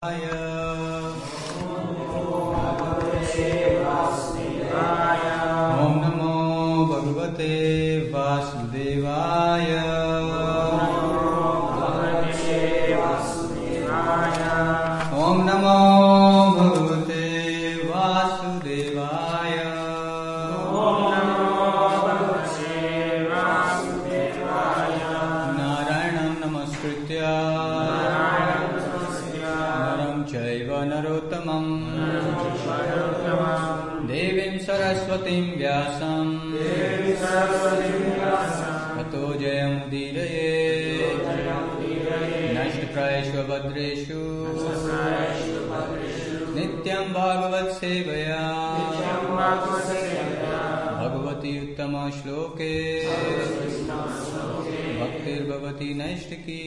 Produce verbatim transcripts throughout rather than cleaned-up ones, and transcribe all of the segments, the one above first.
Om Namo Bhagavate Vasudevaya. Om Namo Bhagavate Vasudevaya. Om Namo Bhagavate Vasudevaya. Narayanam Namaskritya Naram Chaiva Narottamam Devim Saraswatim Vyasam Tato Jayamudiraye Nashtaprayeshu Bhadreshu Nityam Bhagavat Sevaya Bhagavati Uttama Shloke Bhaktir Bhavati Naishtaki.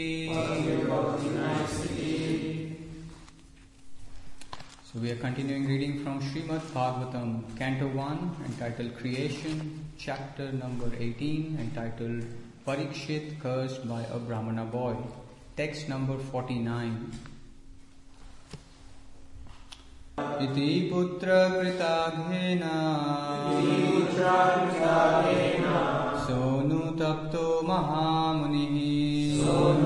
So we are continuing reading from Srimad Bhagavatam, Canto one, entitled Creation, chapter number eighteen, entitled Parikshit cursed by a Brahmana boy, text number forty-nine. Iti putra kritaghena sonu tapto mahamunihi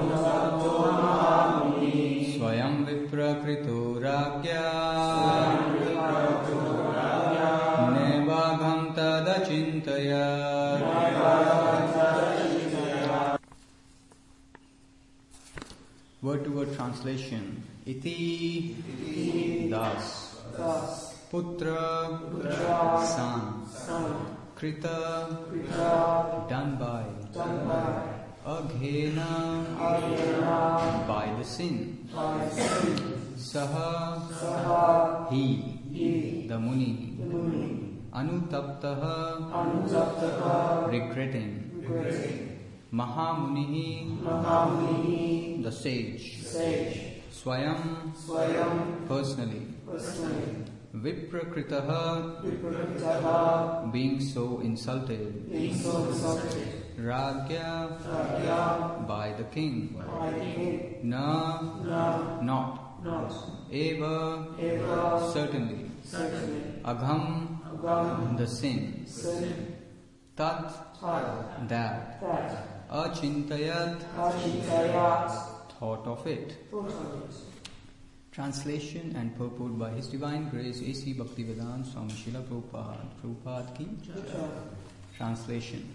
swayam viprakrito ragya nevagham tadachintayat. Word to word translation. Iti, Iti thus, thus. Putra, Putra son, son. Krita, Krita done by, done by. Aghena, Aghena by the sin, by sin. Saha, Saha he, he the Muni, the Muni. Anutaptaha, Anutaptaha regretting, regretting. Mahamunihi, Mahamunihi the sage, sage. Swayam, Swayam personally, personally. Viprakritaha, Viprakritaha being so insulted, being so insulted. Ragya, Ragya by the king, by the king. Na, Na not, not. Eva, Eva certainly, certainly. Agham, Agham the sin, sin. Tat, Tat that, that. Achintayat, Achintayat thought of it. Thought of it. Translation and purport by His Divine Grace A C Bhaktivedanta Swami Srila Prabhupada. Prabhupada ki Jai. Translation.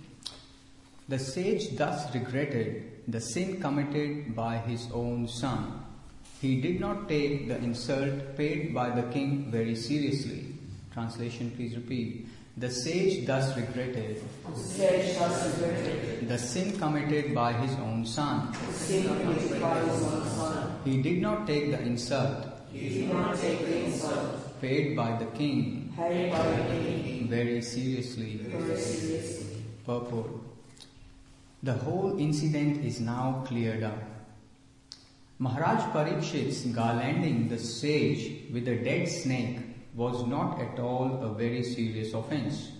The sage thus regretted the sin committed by his own son. He did not take the insult paid by the king very seriously. Translation, please repeat. The sage thus regretted the, sage thus regretted the sin committed by his own son. The sin committed by his own son. He did not take the insult, he did not take the insult paid by the king, paid by the king very seriously. Very seriously. Purport. The whole incident is now cleared up. Maharaj Parikshit's garlanding the sage with a dead snake was not at all a very serious offense.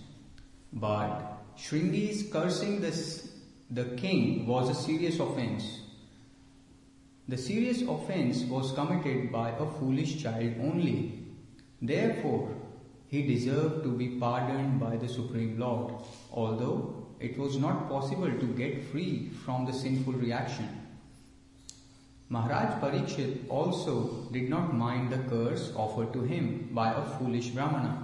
But Shringi's cursing this, the king was a serious offense. The serious offense was committed by a foolish child only. Therefore, he deserved to be pardoned by the Supreme Lord, although it was not possible to get free from the sinful reaction. Maharaj Parikshit also did not mind the curse offered to him by a foolish Brahmana.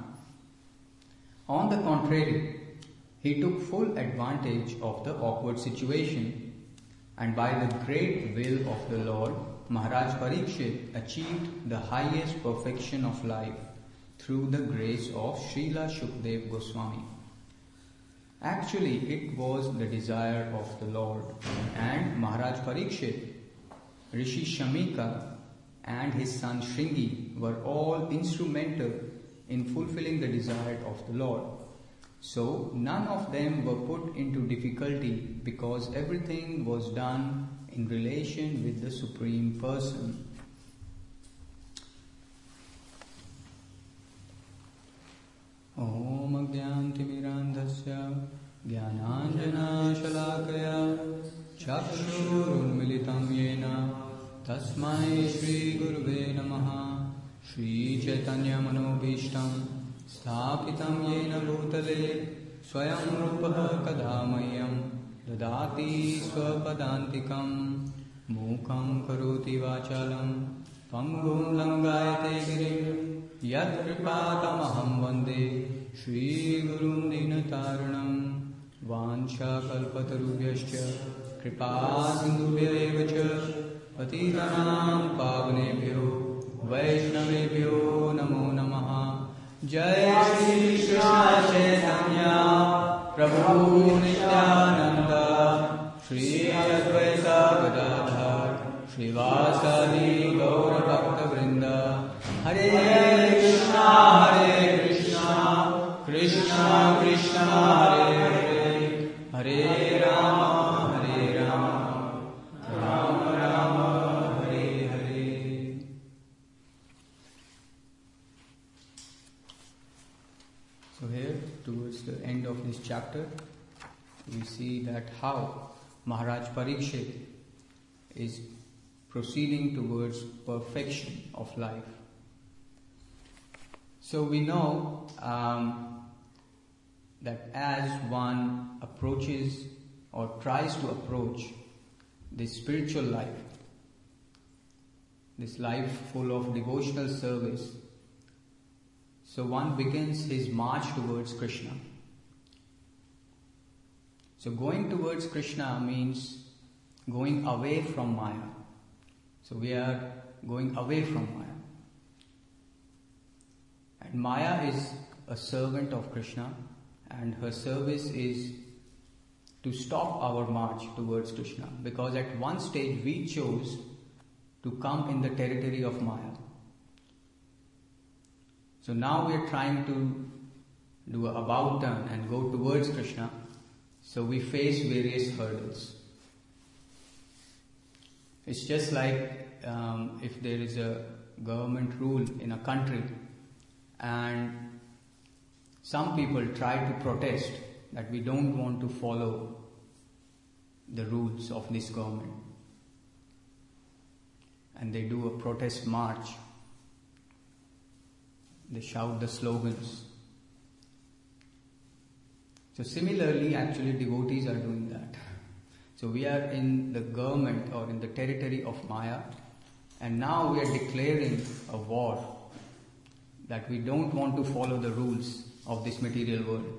On the contrary, he took full advantage of the awkward situation, and by the great will of the Lord, Maharaj Parikshit achieved the highest perfection of life through the grace of Srila Shukdev Goswami. Actually, it was the desire of the Lord, and Maharaj Parikshit, Rishi Shamika and his son Shringi were all instrumental in fulfilling the desire of the Lord. So none of them were put into difficulty because everything was done in relation with the Supreme Person. Om Agyantimirandhasya Jnananjana Shalakaya Chakshurunmilitam Yena Tasmai Shri Gurve Namaha Shri Chaitanya Manobhishtam Sthapitam Yena Bhutale Swayam Rupaha Kadhamayam Dadati Swapadantikam Mukam Karoti Vachalam Pangum Langayate Girim Yat Kripatamaham Vande Shri Gurum Dinataranam Vancha Kalpatarubhyascha Kripa Sindhubhya Evacha Patitanam Pavnebhyo Vaishnavebhyo Namo Namaha Jai Shri Krishna Chaitanya Prabhu Nityananda Shri Advaita Gadadhar Srivasadi Gaura Bhakta Vrinda Hare Krishna Hare Krishna Krishna Krishna Hare Hare Hare Rama Hare Rama Rama Rama Hare Hare. So here towards the end of this chapter we see that how Maharaj Parikshit is proceeding towards perfection of life. So we know um, that as one approaches or tries to approach this spiritual life, this life full of devotional service, so one begins his march towards Krishna. So going towards Krishna means going away from Maya. So we are going away from Maya. And Maya is a servant of Krishna, and her service is to stop our march towards Krishna, because at one stage we chose to come in the territory of Maya. So now we are trying to do a about turn and go towards Krishna. So we face various hurdles. It's just like um, if there is a government rule in a country and some people try to protest that we don't want to follow the rules of this government, and they do a protest march, they shout the slogans. So similarly, actually devotees are doing that. So we are in the government or in the territory of Maya, and now we are declaring a war that we don't want to follow the rules of this material world.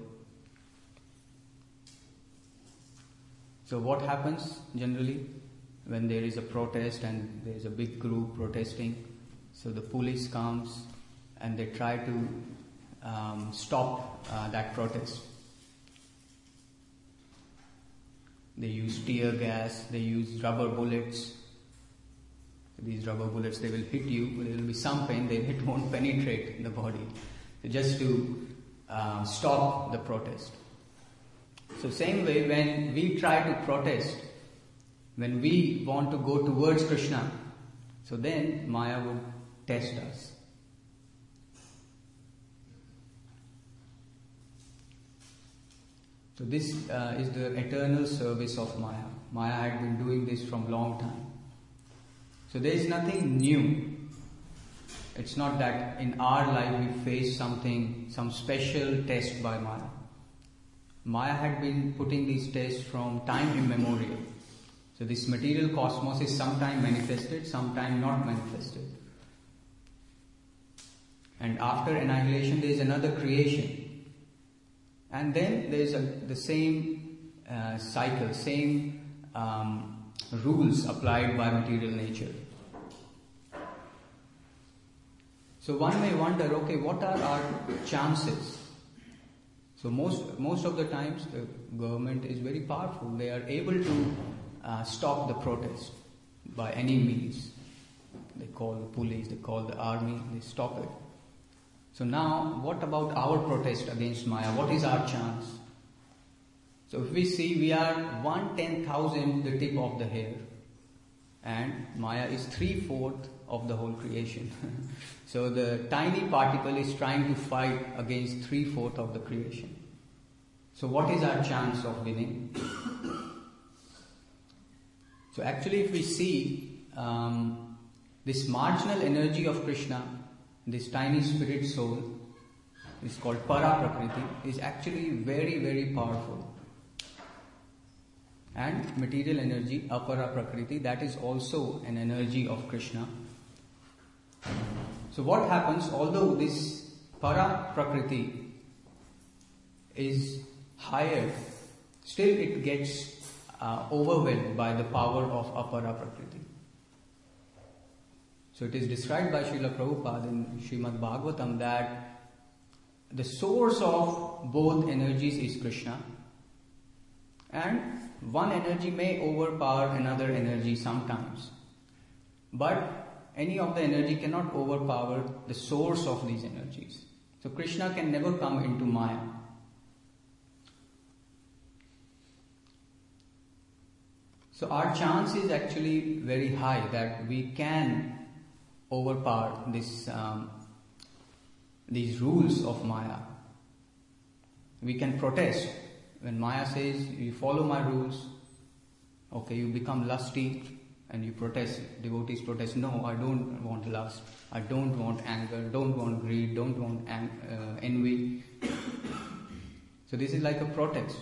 So what happens generally when there is a protest and there is a big group protesting? So the police comes and they try to um, stop uh, that protest. They use tear gas, they use rubber bullets. These rubber bullets, they will hit you, but there will be some pain, they it won't penetrate the body. So just to uh, stop the protest. So same way, when we try to protest, when we want to go towards Krishna, so then Maya would test us. So this uh, is the eternal service of Maya. Maya had been doing this from long time. So there is nothing new. It's not that in our life we face something, some special test by Maya. Maya had been putting these tests from time immemorial. So this material cosmos is sometime manifested, sometime not manifested. And after annihilation there is another creation. And then there is a, the same uh, cycle, same um, rules applied by material nature. So one may wonder, okay, what are our chances? So most most of the times the government is very powerful. They are able to uh, stop the protest by any means. They call the police, they call the army, they stop it. So now, what about our protest against Maya? What is our chance? So if we see, we are one ten thousand the tip of the hair, and Maya is three-fourths of the whole creation. So the tiny particle is trying to fight against three-fourths of the creation. So what is our chance of winning? So actually if we see um, this marginal energy of Krishna this tiny spirit soul is called Para Prakriti, is actually very, very powerful. And material energy, Apara Prakriti, that is also an energy of Krishna. So what happens, although this Para Prakriti is higher, still it gets uh, overwhelmed by the power of Apara Prakriti. So it is described by Srila Prabhupada in Srimad Bhagavatam that the source of both energies is Krishna, and one energy may overpower another energy sometimes, but any of the energy cannot overpower the source of these energies. So Krishna can never come into Maya. So our chance is actually very high that we can overpower this, um, these rules of Maya. We can protest. When Maya says, you follow my rules, okay, you become lusty and you protest. Devotees protest, no, I don't want lust, I don't want anger, don't want greed, don't want ang- uh, envy. So this is like a protest.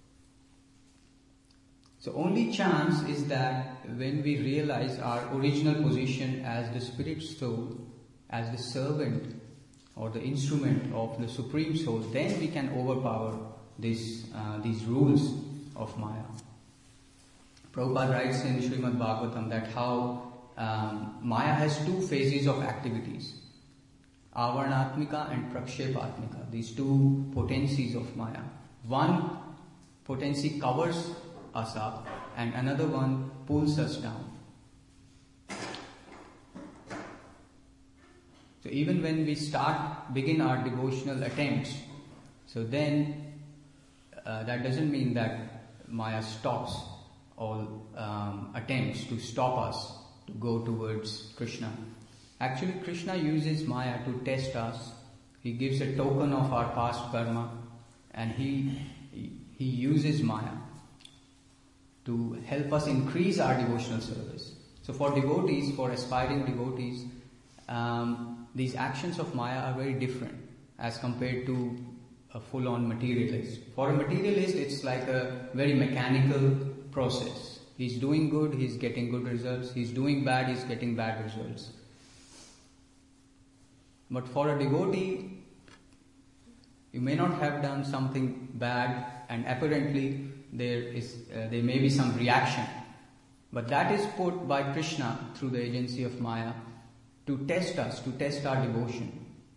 So only chance is that when we realize our original position as the spirit soul, as the servant or the instrument of the Supreme Soul, then we can overpower this, uh, these rules of Maya. Prabhupada writes in Srimad Bhagavatam that how um, Maya has two phases of activities, Avarnatmika and Prakshepatmika, these two potencies of Maya. One potency covers us up and another one pulls us down. So even when we start, begin our devotional attempts, so then uh, that doesn't mean that Maya stops all um, attempts to stop us to go towards Krishna. Actually, Krishna uses Maya to test us. He gives a token of our past karma, and he he uses Maya to help us increase our devotional service. So for devotees, for aspiring devotees, um, these actions of Maya are very different as compared to a full-on materialist. For a materialist, it's like a very mechanical process. He's doing good, he's getting good results. He's doing bad, he's getting bad results. But for a devotee, you may not have done something bad, and apparently there is uh, there may be some reaction, but that is put by Krishna through the agency of Maya to test us, to test our devotion.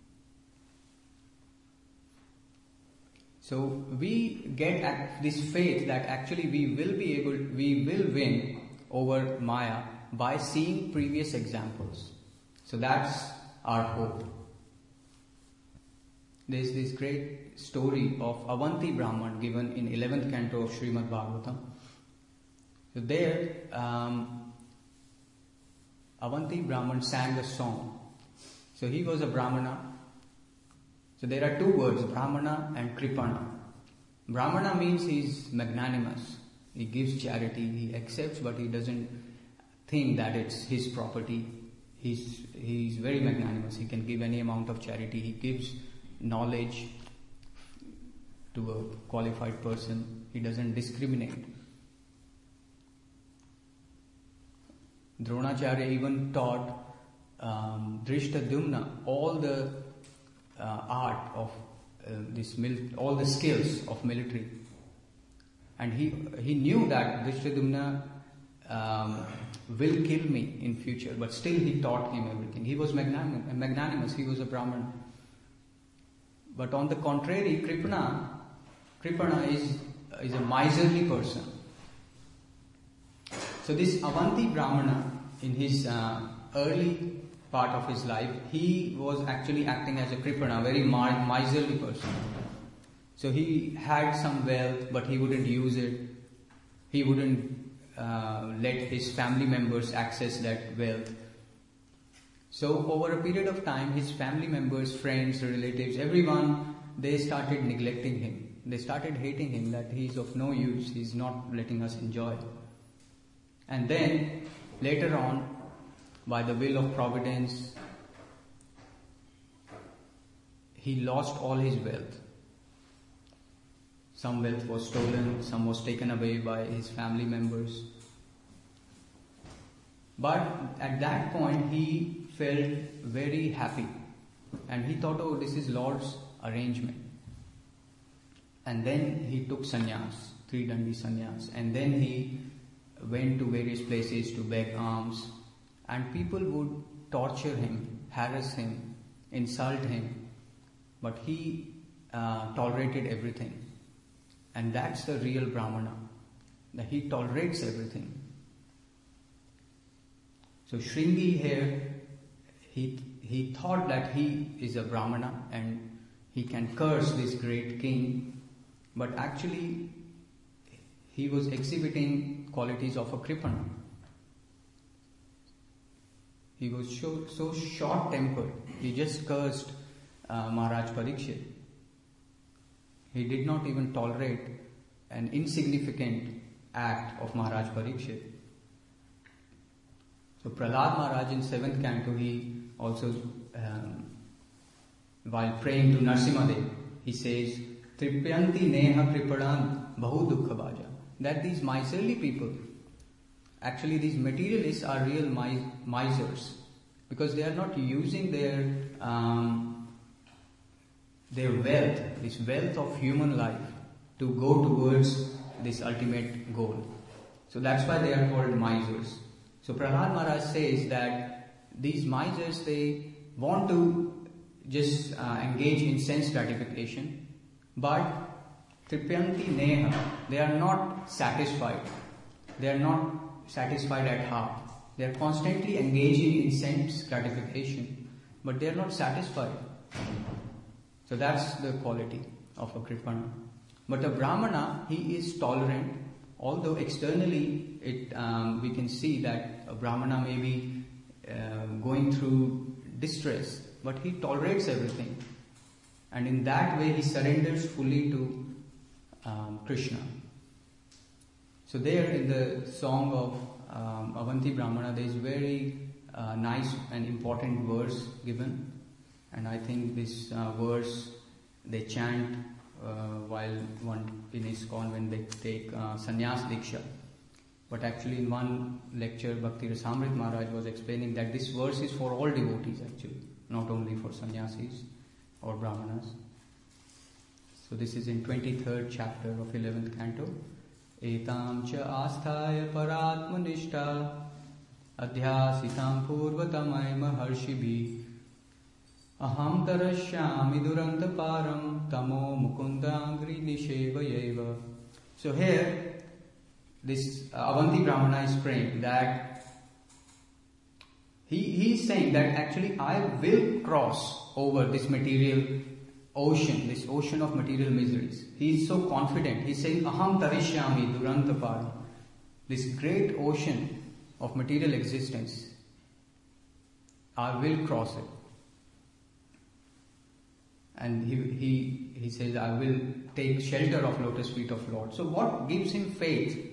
So we get this faith that actually we will be able, we will win over Maya by seeing previous examples. So that's our hope. There's this great story of Avanti Brahman given in eleventh canto of Srimad Bhagavatam. So there, um, Avanti Brahman sang a song. So he was a Brahmana. So there are two words, Brahmana and Kripana. Brahmana means he's magnanimous. He gives charity, he accepts, but he doesn't think that it's his property. He's, he's very magnanimous. He can give any amount of charity. He gives knowledge to a qualified person. He doesn't discriminate. Dronacharya even taught um, Drishtadumna all the uh, art of uh, this mil- all the skills of military, and he he knew that Drishtadumna um, will kill me in future, but still he taught him everything. He was magnanim- magnanimous. He was a Brahman. But on the contrary, Kripana, Kripana is is a miserly person. So this Avanti Brahmana, in his uh, early part of his life, he was actually acting as a Kripana, a very miserly person. So he had some wealth, but he wouldn't use it. He wouldn't uh, let his family members access that wealth. So over a period of time, his family members, friends, relatives, everyone, they started neglecting him. They started hating him, that he's of no use, he's not letting us enjoy. And then, later on, by the will of Providence, he lost all his wealth. Some wealth was stolen, some was taken away by his family members. But at that point he felt very happy and he thought, oh, this is Lord's arrangement. And then he took sannyas, three dandi sannyas, and then he went to various places to beg alms, and people would torture him, harass him, insult him, but he uh, tolerated everything. And that's the real Brahmana, that he tolerates everything. So Shringi here, he, he thought that he is a Brahmana and he can curse this great king, but actually he was exhibiting qualities of a Kripana. He was so, so short-tempered. He just cursed uh, Maharaj Parikshit. He did not even tolerate an insignificant act of Maharaj Parikshit. So Prahlad Maharaj in seventh canto, he also, um, while praying to Narsimhadev, he says, Tripyanti neha kripadan bahu dukkha bhaja. That these miserly people, actually these materialists are real mis- misers, because they are not using their um, their wealth, this wealth of human life, to go towards this ultimate goal. So that's why they are called misers. So Prahlad Maharaj says that these misers, they want to just uh, engage in sense gratification, but Tripyanti neha, they are not satisfied. They are not satisfied at heart. They are constantly engaging in sense gratification, but they are not satisfied. So that's the quality of a Kripana. But a Brahmana, he is tolerant, although externally it um, we can see that a Brahmana may be uh, going through distress, but he tolerates everything. And in that way he surrenders fully to um, Krishna. So there in the song of um, Avanti Brahmana, there is very uh, nice and important verse given. And I think this uh, verse they chant uh, while one in ISKCON when they take uh, Sannyas Diksha. But actually in one lecture, Bhakti Rasamrit Maharaj was explaining that this verse is for all devotees actually, not only for sannyasis or brahmanas. So this is in twenty-third chapter of eleventh canto. Etam cha asthaya paratmanishta adhyasitam purvatamay maharshibhi aham tarashyami duranta param tamo mukundangri nishevayeva. So here this uh, Avanti Brahmana is praying that he, he is saying that actually I will cross over this material ocean, this ocean of material miseries. He is so confident. He is saying, Aham tarishyami durantapara. This great ocean of material existence, I will cross it. And he, he, he says, I will take shelter of lotus feet of Lord. So what gives him faith?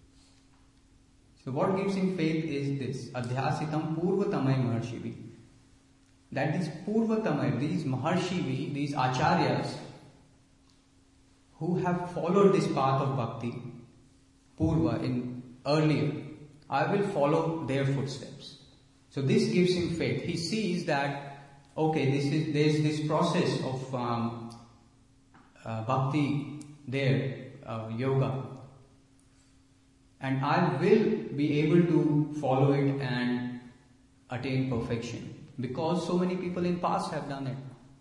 So what gives him faith is this, Adhyasitam Purvatamay Maharshivi. That these Purvatamay, these Maharshivi, these Acharyas, who have followed this path of Bhakti, Purva, in earlier, I will follow their footsteps. So this gives him faith. He sees that, okay, this is there is this process of um, uh, Bhakti there, uh, yoga. And I will be able to follow it and attain perfection. Because so many people in past have done it.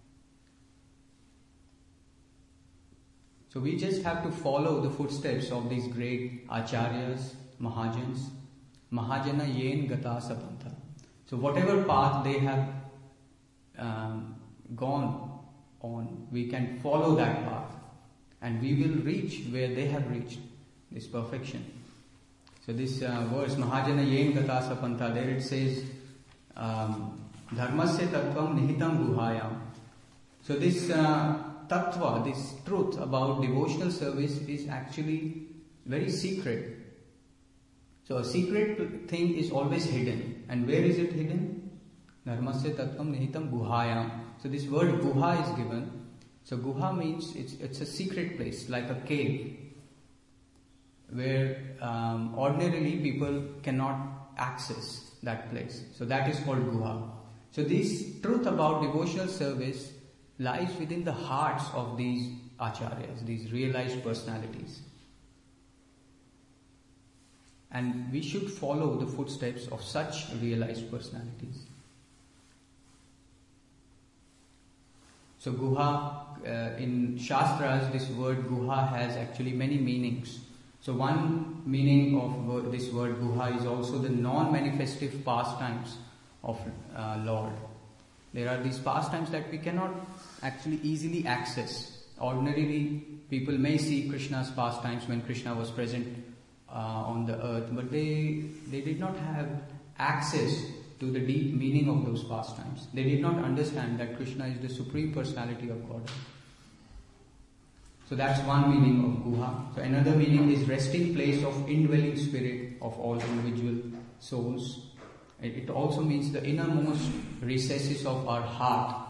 So we just have to follow the footsteps of these great acharyas, mahajans. Mahajana yen gata sapantha. So whatever path they have um, gone on, we can follow that path. And we will reach where they have reached, this perfection. So this uh, verse, Mahajana yen gata sapantha, there it says, um, Dharmasya tattvam nihitam guhayam. So this uh, tattva, this truth about devotional service is actually very secret. So a secret thing is always hidden. And where is it hidden? Dharmasya tattvam nihitam guhayam. So this word guha is given. So guha means it's, it's a secret place, like a cave, where um, ordinarily people cannot access that place. So that is called guha. So this truth about devotional service lies within the hearts of these acharyas, these realized personalities. And we should follow the footsteps of such realized personalities. So guha, uh, in Shastras, this word guha has actually many meanings. So one meaning of word, this word guha is also the non-manifestive pastimes of uh, Lord. There are these pastimes that we cannot actually easily access. Ordinarily, people may see Krishna's pastimes when Krishna was present uh, on the earth, but they they did not have access to the deep meaning of those pastimes. They did not understand that Krishna is the Supreme Personality of Godhead. So that's one meaning of guha. So another meaning is resting place of indwelling spirit of all individual souls. It also means the innermost recesses of our heart.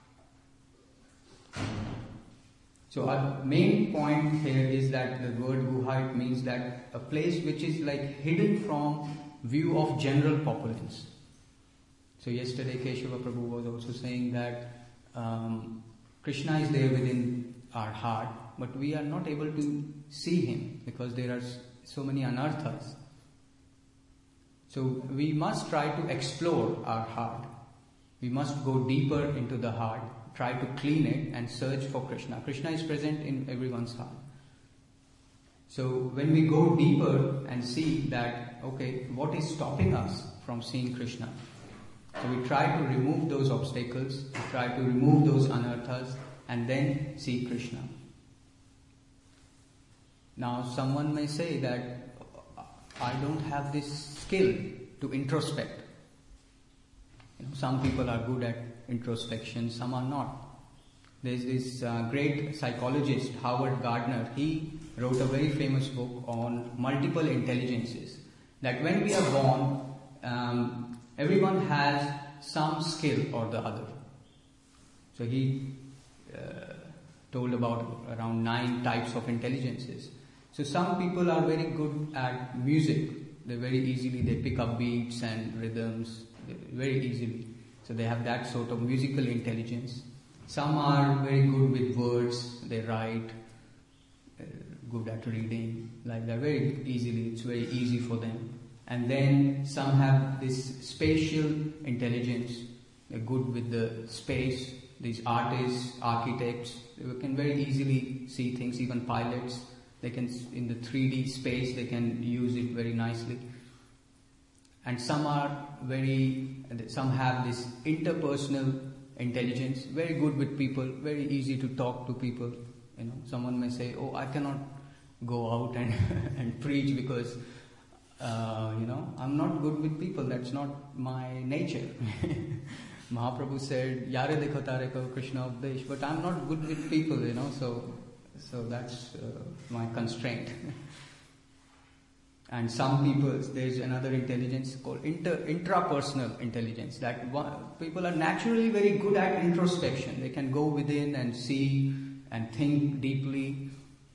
So our main point here is that the word guha, it means that a place which is like hidden from view of general populace. So yesterday Keshava Prabhu was also saying that um, Krishna is there within our heart, but we are not able to see him because there are so many anarthas. So we must try to explore our heart. We must go deeper into the heart, try to clean it and search for Krishna. Krishna is present in everyone's heart. So when we go deeper and see that, okay, what is stopping us from seeing Krishna? So we try to remove those obstacles, we try to remove those anarthas and then see Krishna. Now someone may say that I don't have this skill to introspect. You know, some people are good at introspection, some are not. There's this uh, great psychologist, Howard Gardner. He wrote a very famous book on multiple intelligences. That when we are born, um, everyone has some skill or the other. So he uh, told about around nine types of intelligences. So some people are very good at music. They very easily, they pick up beats and rhythms very easily. So they have that sort of musical intelligence. Some are very good with words. They write, uh, good at reading, like that very easily. It's very easy for them. And then some have this spatial intelligence. They're good with the space. These artists, architects, they can very easily see things, even pilots. They can, in the three D space, they can use it very nicely. And some are very, some have this interpersonal intelligence, very good with people, very easy to talk to people. You know, someone may say, "Oh, I cannot go out and and preach because, uh, you know, I'm not good with people. That's not my nature." Mahaprabhu said, "Yare dekho tare ko Krishna updesh," but I'm not good with people, you know, so. So that's uh, my constraint. And some people, there's another intelligence called inter, intrapersonal intelligence. That one, people are naturally very good at introspection. They can go within and see and think deeply.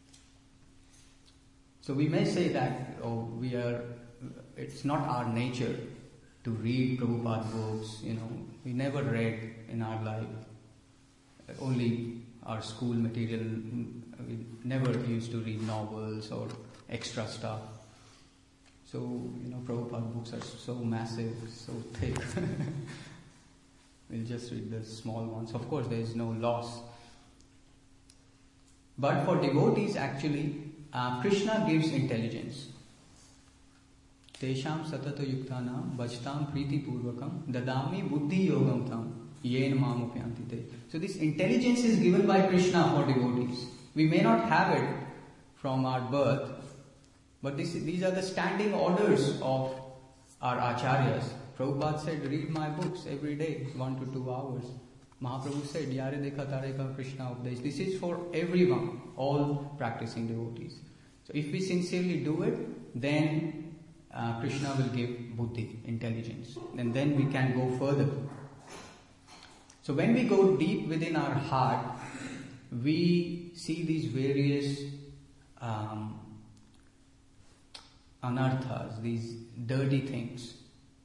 So we may say that, oh, we are, it's not our nature to read Prabhupada books. You know, we never read in our life. Only our school material. We never used to read novels or extra stuff. So, you know, Prabhupada books are so massive, so thick. We'll just read the small ones. Of course, there is no loss. But for devotees, actually, uh, Krishna gives intelligence. Tesham satata yuktanam bhajtam priti purvakam dadami buddhi yogam tam yen mamupyantite. So this intelligence is given by Krishna for devotees. We may not have it from our birth, but this, these are the standing orders of our acharyas. Prabhupada said, read my books every day, one to two hours. Mahaprabhu said, Yare dekha tare ka Krishna updesh. This is for everyone, all practicing devotees. So if we sincerely do it, then uh, Krishna will give buddhi, intelligence. And then we can go further. So when we go deep within our heart, we see these various um, anarthas, these dirty things.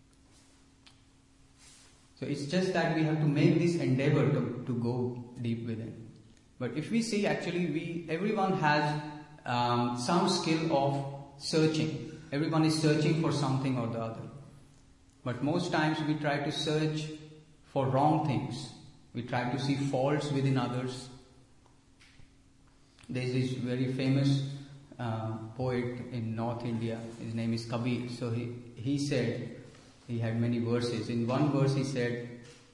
So it's just that we have to make this endeavor to, to go deep within. But if we see, actually, we everyone has um, some skill of searching. Everyone is searching for something or the other. But most times we try to search for wrong things. We try to see faults within others. There's this very famous uh, poet in North India. His name is Kabir. So he, he said, he had many verses. In one verse he said,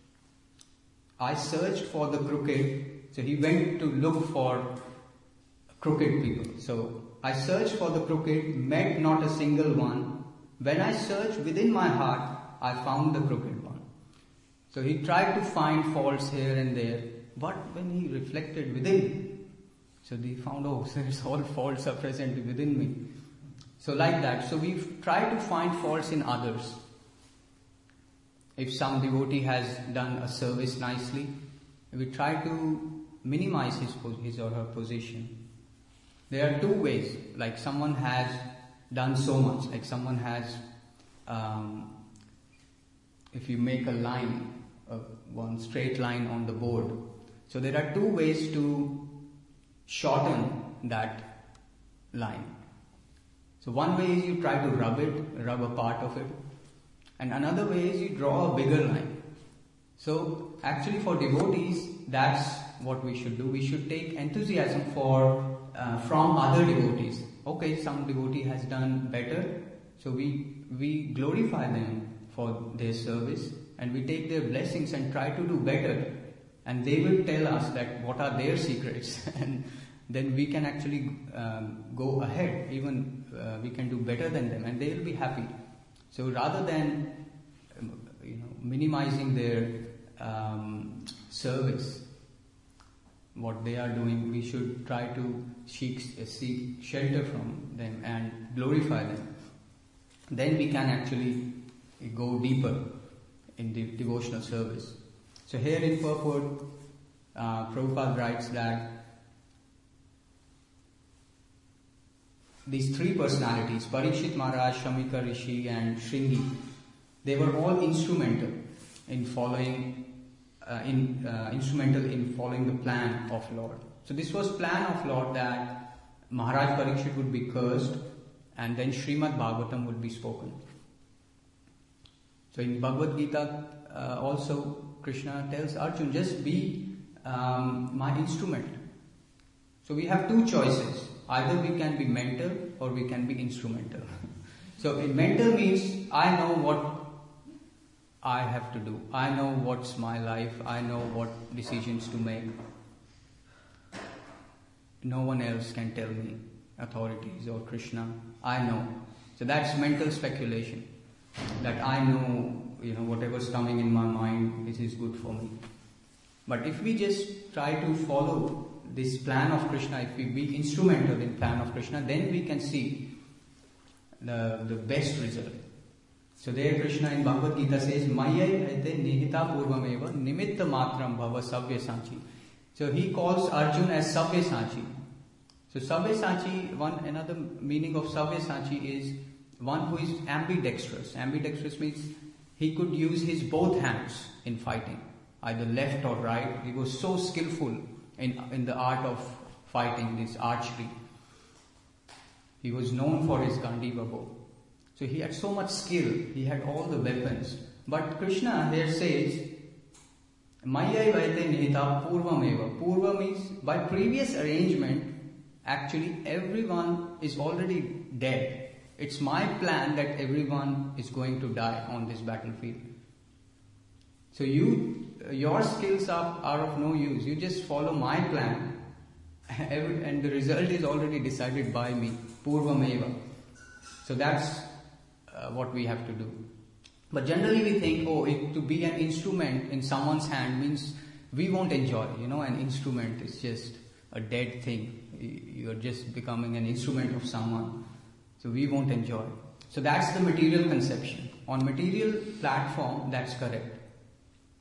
I searched for the crooked. So he went to look for crooked people. So I searched for the crooked, met not a single one. When I searched within my heart, I found the crooked one. So he tried to find faults here and there. But when he reflected within, so he found, oh, there's all faults are present within me. So like that. So we try to find faults in others. If some devotee has done a service nicely, we try to minimize his, his or her position. There are two ways, like someone has done so much, like someone has, um, if you make a line, uh, one straight line on the board, so there are two ways to shorten that line. So one way is you try to rub it, rub a part of it, and another way is you draw a bigger line. So actually for devotees, that's what we should do. We should take enthusiasm for uh, from other devotees. Okay, some devotee has done better, so we we glorify them for their service and we take their blessings and try to do better. And they will tell us that what are their secrets, and then we can actually um, go ahead. Even uh, we can do better than them, and they will be happy. So rather than um, you know minimizing their um, service, what they are doing, we should try to seek, seek shelter from them and glorify them. Then we can actually go deeper in the devotional service. So here in purport, uh, Prabhupada writes that these three personalities, Parikshit Maharaj, Shamika Rishi and Shringi, they were all instrumental in following Uh, in uh, instrumental in following the plan of Lord. So this was plan of Lord that Maharaj Parikshit would be cursed and then Srimad Bhagavatam would be spoken. So in Bhagavad Gita uh, also Krishna tells Arjuna, just be um, my instrument. So we have two choices. Either we can be mental or we can be instrumental. So in mental means I know what I have to do. I know what's my life. I know what decisions to make. No one else can tell me, authorities or Krishna. I know. So that's mental speculation. That I know, you know, whatever's coming in my mind, this is good for me. But if we just try to follow this plan of Krishna, if we be instrumental in plan of Krishna, then we can see the, the best result. So there Krishna in Bhagavad Gita says, Maya ete nihita purvameva nimitta matram bhava sabyasachi. So he calls Arjuna as sabyasachi. So sabyasachi, one another meaning of sabyasachi is one who is ambidextrous. Ambidextrous means he could use his both hands in fighting, either left or right. He was so skillful in, in the art of fighting, this archery. He was known for his Gandiva bow. So he had so much skill, he had all the weapons. But Krishna here says, Maya vaite nihita purvameva. Purva means by previous arrangement, actually everyone is already dead. It's my plan that everyone is going to die on this battlefield. So you, your skills are, are of no use. You just follow my plan and the result is already decided by me. Purvameva. So that's Uh, what we have to do. But generally we think, oh, it, to be an instrument in someone's hand means we won't enjoy. You know, an instrument is just a dead thing. You're just becoming an instrument of someone. So we won't enjoy. So that's the material conception. On material platform, that's correct.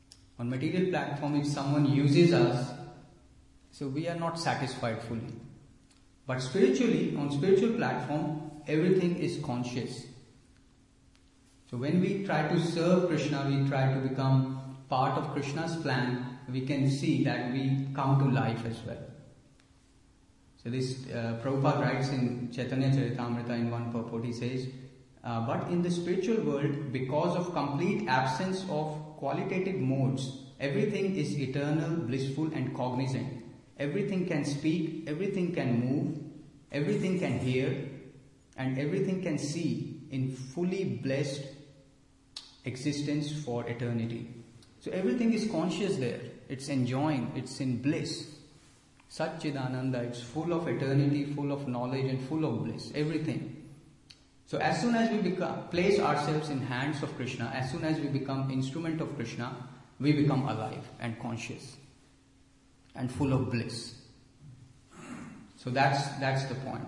On material platform, if someone uses us, so we are not satisfied fully. But spiritually, on spiritual platform, everything is conscious. So when we try to serve Krishna, we try to become part of Krishna's plan, we can see that we come to life as well. So this, uh, Prabhupada writes in Chaitanya Charitamrita in one purport, he says, uh, but in the spiritual world, because of complete absence of qualitative modes, everything is eternal, blissful and cognizant. Everything can speak, everything can move, everything can hear, and everything can see in fully blessed existence for eternity. So everything is conscious there. It's enjoying, it's in bliss. Satchidananda, it's full of eternity, full of knowledge and full of bliss. Everything. So as soon as we become, place ourselves in hands of Krishna, as soon as we become instrument of Krishna, we become alive and conscious and full of bliss. So that's that's the point.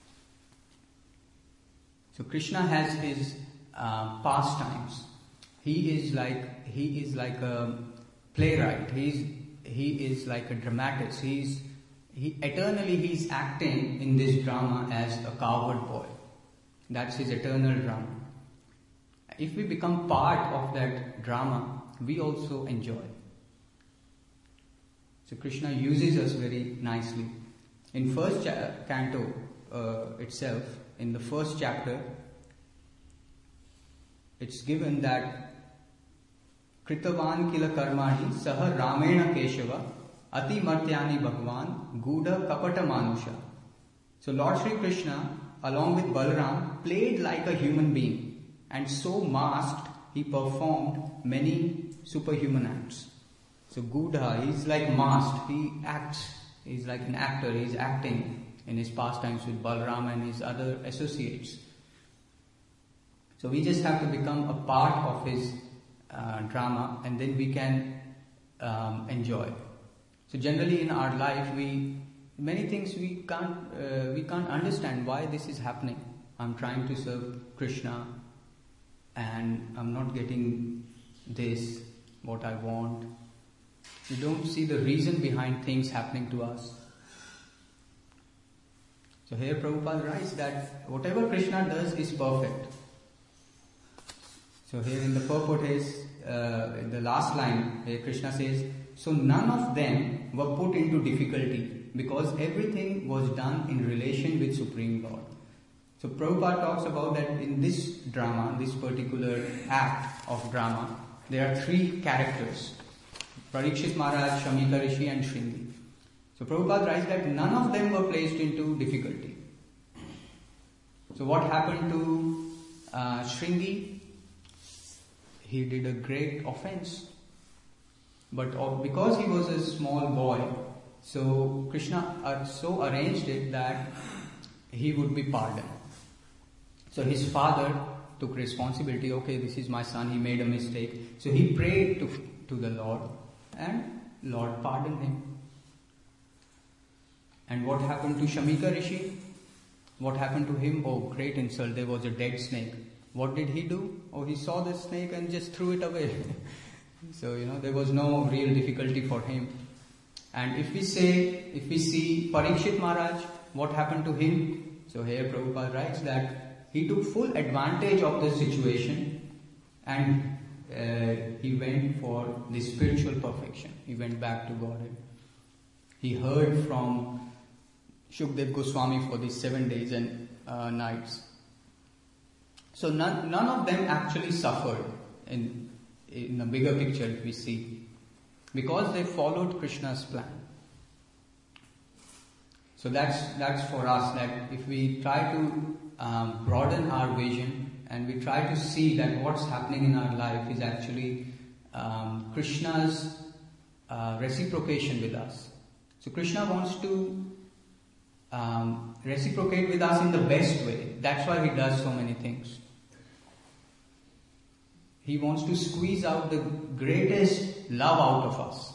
So Krishna has his uh, pastimes. He is like he is like a playwright. He's he is like a dramatist. He's he eternally he's acting in this drama as a cowherd boy. That's his eternal drama. If we become part of that drama, we also enjoy. So Krishna uses us very nicely. In first cha- canto uh, itself, in the first chapter, it's given that Kritavan kila karmani saha ramena keshava ati martyani bhagwan guda kapata manusha. So Lord Sri Krishna, along with Balaram, played like a human being, and so masked he performed many superhuman acts. So Gudha, he's like masked, he acts, he's like an actor, he's acting in his pastimes with Balaram and his other associates. So we just have to become a part of his uh, drama, and then we can um, enjoy. So generally in our life, we many things we can't uh, we can't understand why this is happening. I'm trying to serve Krishna, and I'm not getting this what I want. We don't see the reason behind things happening to us. So here Prabhupada writes that whatever Krishna does is perfect. So here in the purport is, uh, in the last line, here Krishna says, so none of them were put into difficulty because everything was done in relation with Supreme Lord. So Prabhupada talks about that in this drama, this particular act of drama, there are three characters. Parikshit Maharaj, Shamika Rishi and Shringi. So Prabhupada writes that none of them were placed into difficulty. So what happened to uh, Shringi? He did a great offense. But because he was a small boy, so Krishna uh, so arranged it that he would be pardoned. So his father took responsibility. Okay, this is my son, he made a mistake. So he prayed to, to the Lord, and Lord pardoned him. And what happened to Shamika Rishi? What happened to him? Oh, great insult. There was a dead snake. What did he do? Oh, he saw the snake and just threw it away. So, you know, there was no real difficulty for him. And if we say, if we see Parikshit Maharaj, what happened to him? So here Prabhupada writes that he took full advantage of the situation, and uh, he went for the spiritual perfection. He went back to Godhead. He heard from Shukdev Goswami for these seven days and uh, nights. So none, none of them actually suffered in, in the bigger picture if we see, because they followed Krishna's plan. So that's that's for us, that if we try to um, broaden our vision and we try to see that what's happening in our life is actually um, Krishna's uh, reciprocation with us. So Krishna wants to um, reciprocate with us in the best way. That's why he does so many things. He wants to squeeze out the greatest love out of us.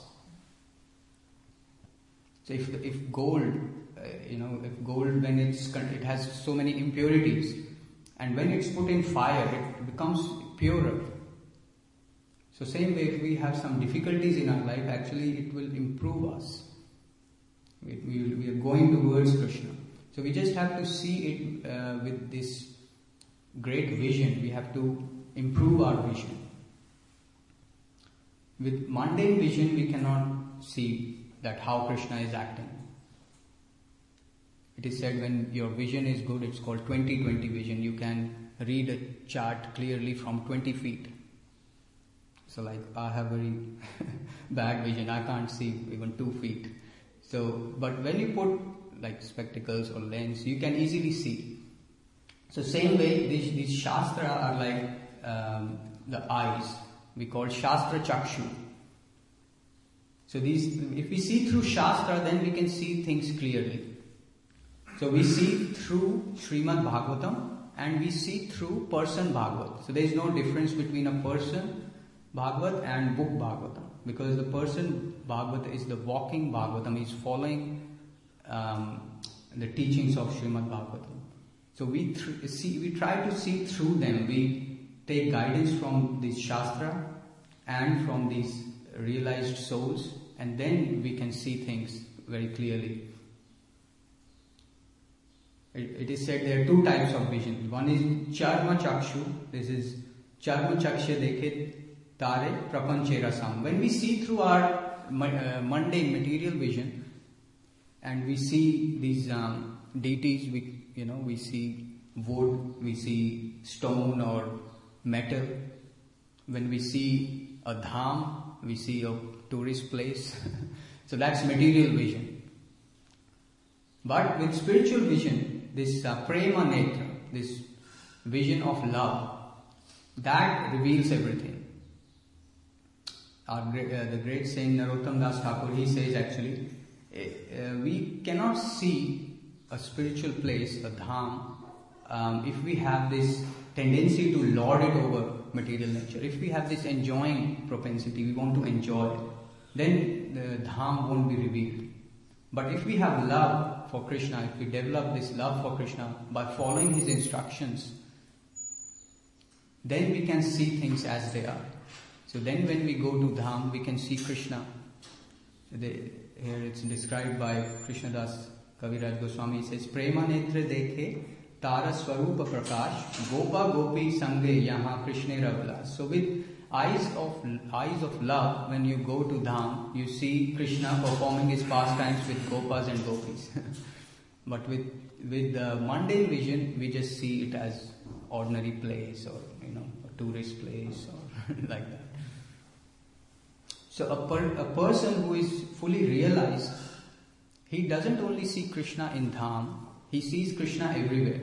So if if gold, uh, you know, if gold, when it's it has so many impurities, and when it's put in fire, it becomes purer. So same way, if we have some difficulties in our life, actually it will improve us. We, we, we are going towards Krishna. So we just have to see it uh, with this great vision. We have to improve our vision. With mundane vision, we cannot see that how Krishna is acting. It is said when your vision is good, it's called twenty twenty vision. You can read a chart clearly from twenty feet. So like I have very bad vision, I can't see even two feet. So, but when you put like spectacles or lens, you can easily see. So same way, these, these Shastra are like um, the eyes. We call Shastra Chakshu. So these, if we see through Shastra, then we can see things clearly. So we see through Srimad Bhagavatam and we see through person Bhagavat. So there is no difference between a person Bhagavat and book Bhagavatam, because the person Bhagavat is the walking Bhagavatam, is following um, the teachings of Srimad Bhagavatam. So we th- see, we try to see through them. We take guidance from this Shastra and from these realized souls, and then we can see things very clearly. It, it is said there are two types of vision. One is Charma Chakshu. This is Charma Chaksha Dekhe Tare Prapanche Rasam. When we see through our uh, mundane material vision and we see these um, deities, we you know we see wood, we see stone or metal. When we see a dham, we see a tourist place. So that's material vision. But with spiritual vision, this uh, prema netra, this vision of love, that reveals everything. Our, uh, the great saint Narottam Das Thakur, he says actually, uh, we cannot see a spiritual place, a dham, um, if we have this tendency to lord it over material nature. If we have this enjoying propensity, we want to enjoy, then the dham won't be revealed. But if we have love for Krishna, if we develop this love for Krishna by following his instructions, then we can see things as they are. So then when we go to dham, we can see Krishna. The, here it's described by Krishnadas Kaviraj Goswami. He says, Prema netra dekhe tara swarupa prakash gopa gopi sange yaha krishne ravilas. So with eyes of eyes of love, when you go to dham, you see Krishna performing his pastimes with gopas and gopis. But with with the mundane vision, we just see it as ordinary place, or you know, a tourist place, or like that. So a, per, a person who is fully realized, he doesn't only see Krishna in dham, he sees Krishna everywhere.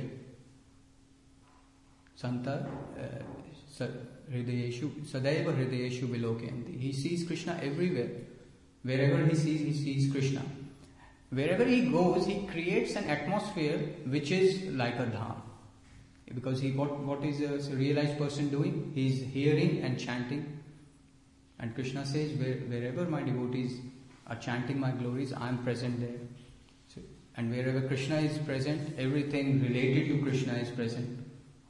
Santa uh, hridayeshu sadaiva hridayeshu vilokyanti. He sees Krishna everywhere. Wherever he sees, he sees Krishna. Wherever he goes, he creates an atmosphere which is like a dham. Because he what what is a realized person doing? He is hearing and chanting. And Krishna says, Where, wherever my devotees are chanting my glories, I am present there. So, and wherever Krishna is present, everything related to Krishna is present.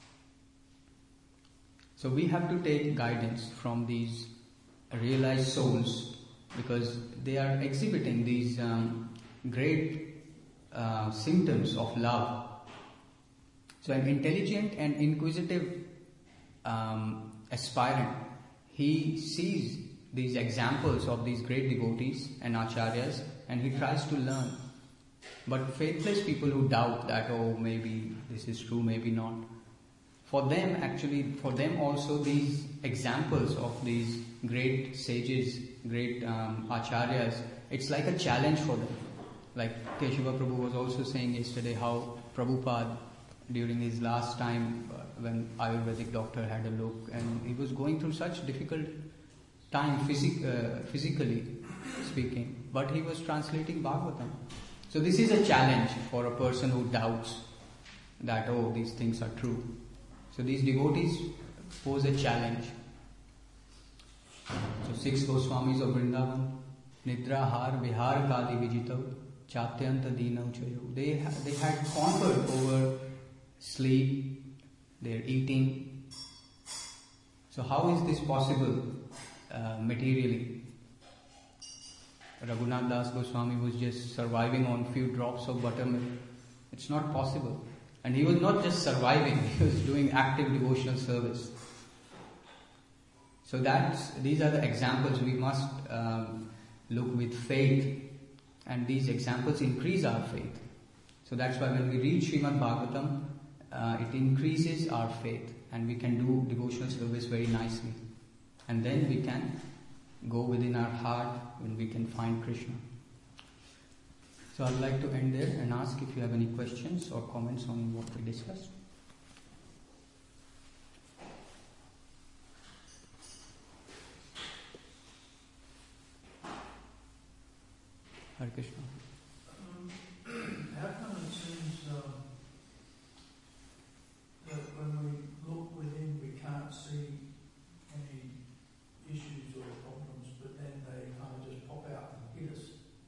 So we have to take guidance from these realized souls, because they are exhibiting these um, great uh, symptoms of love. So an intelligent and inquisitive um, aspirant, he sees these examples of these great devotees and acharyas, and he tries to learn. But faithless people who doubt that, oh, maybe this is true, maybe not, for them actually, for them also these examples of these great sages, great um, acharyas, it's like a challenge for them. Like Keshava Prabhu was also saying yesterday how Prabhupada, during his last time uh, when Ayurvedic doctor had a look, and he was going through such difficult time physic, uh, physically speaking, but he was translating Bhagavatam. So this is a challenge for a person who doubts that, oh, these things are true. So these devotees pose a challenge. So six Goswamis of Vrindavan, Nidra Har Vihar Kali Vijitav Chatyanta Dinav Chayo. They, they had conquered over sleep, their eating. So how is this possible? uh, materially. Raghunath Das Goswami was just surviving on few drops of buttermilk. It's not possible. And he was not just surviving, he was doing active devotional service. So that's, these are the examples we must um, look with faith, and these examples increase our faith. So that's why when we read Srimad Bhagavatam, uh, it increases our faith and we can do devotional service very nicely. And then we can go within our heart when we can find Krishna. So I'd like to end there and ask if you have any questions or comments on what we discussed. Hare Krishna. Um, how come it seems um, that when we look within we can't see any issues or problems, but then they kind of just pop out and hit us?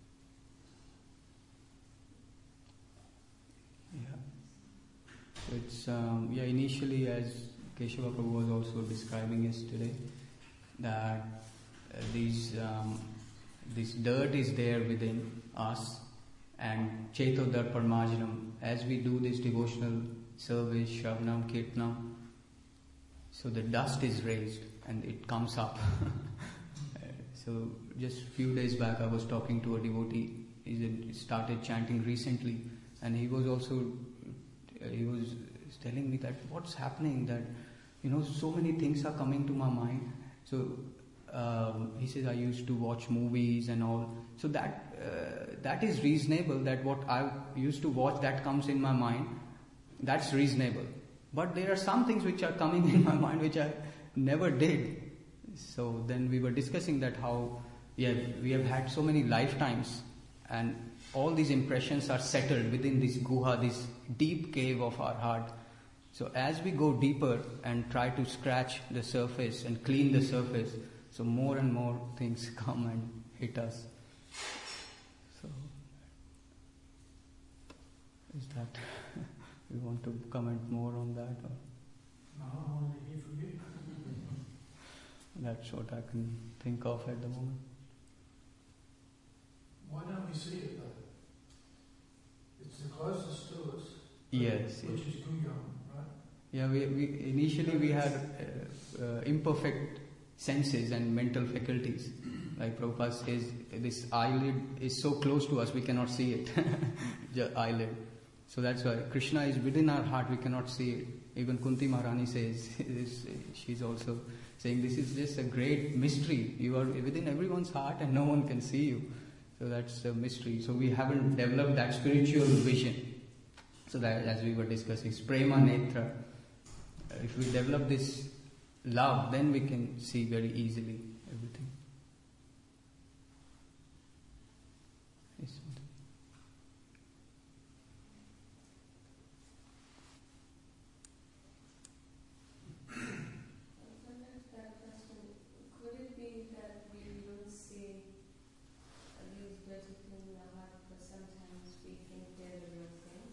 Yeah. So it's, um, yeah, initially as Keshava Prabhu was also describing yesterday, that uh, these um, this dirt is there within us, and Chetodar Parmarjanam, as we do this devotional service, Shravanam, Kirtanam, so the dust is raised and it comes up. So just few days back I was talking to a devotee, he started chanting recently, and he was also, he was telling me that what's happening, that, you know, so many things are coming to my mind. So Um, he says, I used to watch movies and all. So that uh, that is reasonable, that what I used to watch, that comes in my mind. That's reasonable. But there are some things which are coming in my mind which I never did. So then we were discussing that how, yeah, we have had so many lifetimes and all these impressions are settled within this guha, this deep cave of our heart. So as we go deeper and try to scratch the surface and clean the surface, so more and more things come and hit us. So, is that, you want to comment more on that? Or? No, I want to hear from you. That's what I can think of at the moment. Why don't we see it though? It's the closest to us. Yes. Which yes. is Guyam, right? Yeah, we, we initially we had uh, uh, imperfect senses and mental faculties. Like Prabhupada says, this eyelid is so close to us, we cannot see it. The eyelid. So that's why Krishna is within our heart, we cannot see it. Even Kunti Maharani says, she's also saying, this is just a great mystery. You are within everyone's heart and no one can see you. So that's a mystery. So we haven't developed that spiritual vision. So that, as we were discussing, prema netra. If we develop this love, then we can see very easily everything. Yes. Sometimes that question, could it be that we don't see these dirty things in our heart because sometimes we think they're the real thing?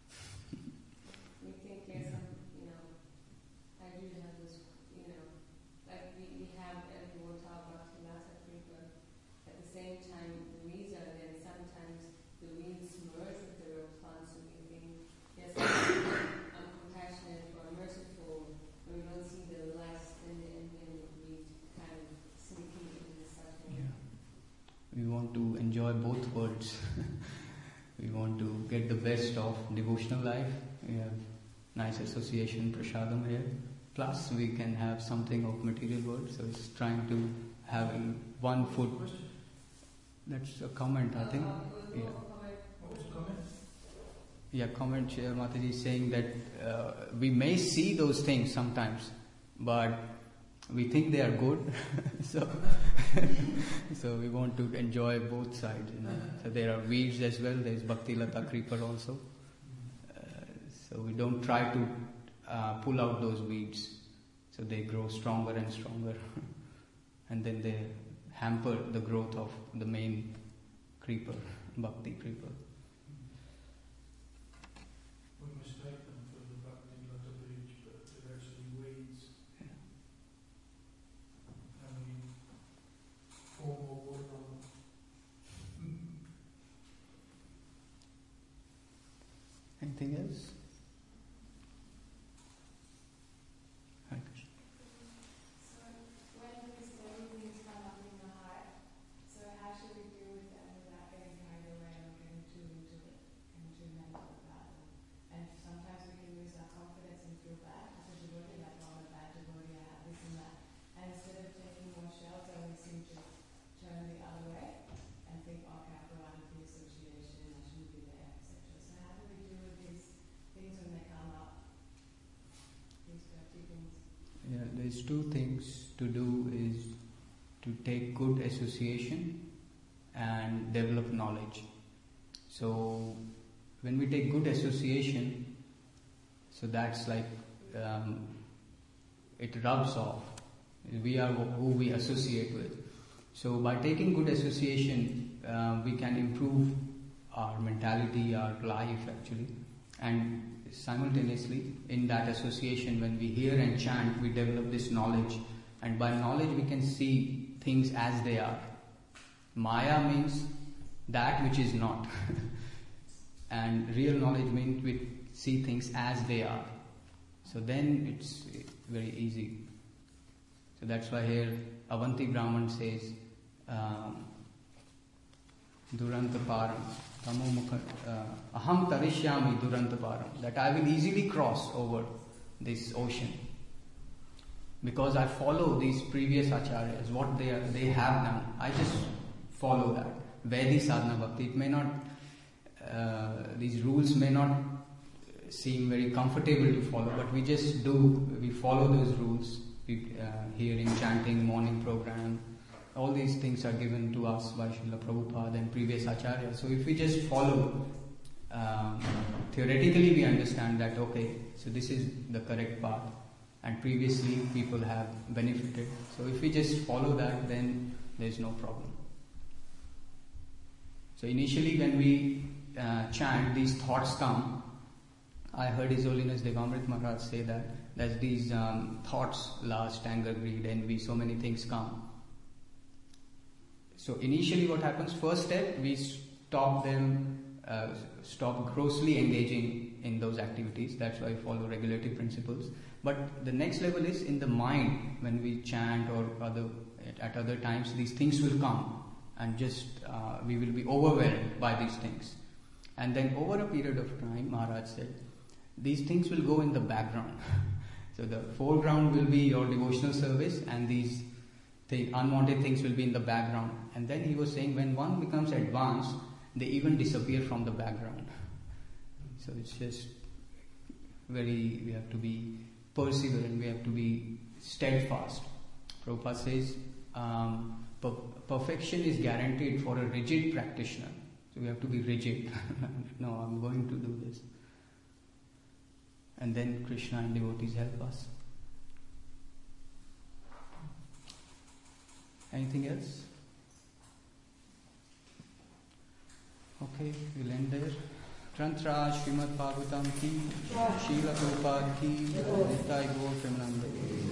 We think there's some, you know, I do have this, you know, like we, we have everyone talk about Tilasa Kripa. At the same time, the weeds are there, and sometimes the weeds merge with the real plants, and we think, yes, I'm compassionate or merciful, and we don't see the less, and then we kind of sneaking into the suffering. Yeah. We want to enjoy both worlds. We want to get the best of devotional life. We have nice association, prasadam here. Plus we can have something of material world. So it's trying to have one foot. That's a comment, I think. Yeah. What was the comment? Yeah, comment Chair Mataji is saying that uh, we may see those things sometimes, but we think they are good. so so we want to enjoy both sides. You know. So there are weeds as well. There is Bhakti Lata Creeper also. Uh, so we don't try to uh, pull out those weeds. So they grow stronger and stronger. And then they hamper the growth of the main creeper, Bhakti creeper. We mistake them for the Bhakti Lata Beach, but they're actually weeds. Yeah. And we Anything else? Hare Krishna. So when these heavy things come up in the heart, so how should we deal with them without getting carried away or getting too into it and too mental about it? And sometimes we can lose our confidence and feel bad as a devotee, like, oh, I'm a bad devotee, I have this and that. And instead of taking more shelter, we seem to turn the other way and think, okay, I've got out of the association, I shouldn't be there, et cetera. So how do we deal with these things when they come up? These dirty things. Yeah, there's two things to do is to take good association and develop knowledge. So when we take good association, so that's like um, it rubs off. We are who we associate with. So by taking good association, uh, we can improve our mentality, our life actually, and simultaneously in that association, when we hear and chant, we develop this knowledge, and by knowledge we can see things as they are. Maya means that which is not, and real knowledge means we see things as they are. So then it's very easy. So that's why here Avanti Brahman says, um, Duranta Param, Tamo Mukha, uh, Aham Tarishyami Duranta Param, that I will easily cross over this ocean because I follow these previous acharyas, what they are, they have done. I just follow that. Vaidhi sadhana bhakti. It may not, uh, these rules may not seem very comfortable to follow, but we just do, we follow those rules. We, uh, hearing, chanting, morning program, all these things are given to us by Srila Prabhupada and previous acharyas. So if we just follow, um, theoretically we understand that, okay, so this is the correct path, and previously people have benefited. So if we just follow that, then there's no problem. So initially when we uh, chant, these thoughts come. I heard His Holiness Devamrit Maharaj say that, that these um, thoughts, lust, anger, greed, envy, so many things come. So initially what happens, first step, we stop them, uh, stop grossly engaging in those activities. That's why we follow regulative principles. But the next level is in the mind, when we chant or other at other times, these things will come and just uh, we will be overwhelmed by these things. And then over a period of time, Maharaj said, these things will go in the background. So the foreground will be your devotional service, and these th- unwanted things will be in the background. And then he was saying, when one becomes advanced, they even disappear from the background. So it's just very, we have to be perseverant, we have to be steadfast. Prabhupada says, um, per- perfection is guaranteed for a rigid practitioner. So we have to be rigid. No, I'm going to do this. And then Krishna and devotees help us. Anything else? Okay, we'll end there. Trantra Srimad Bhagavatam ki, Srila Prabhupada ki, Nitai Gaur Premanande.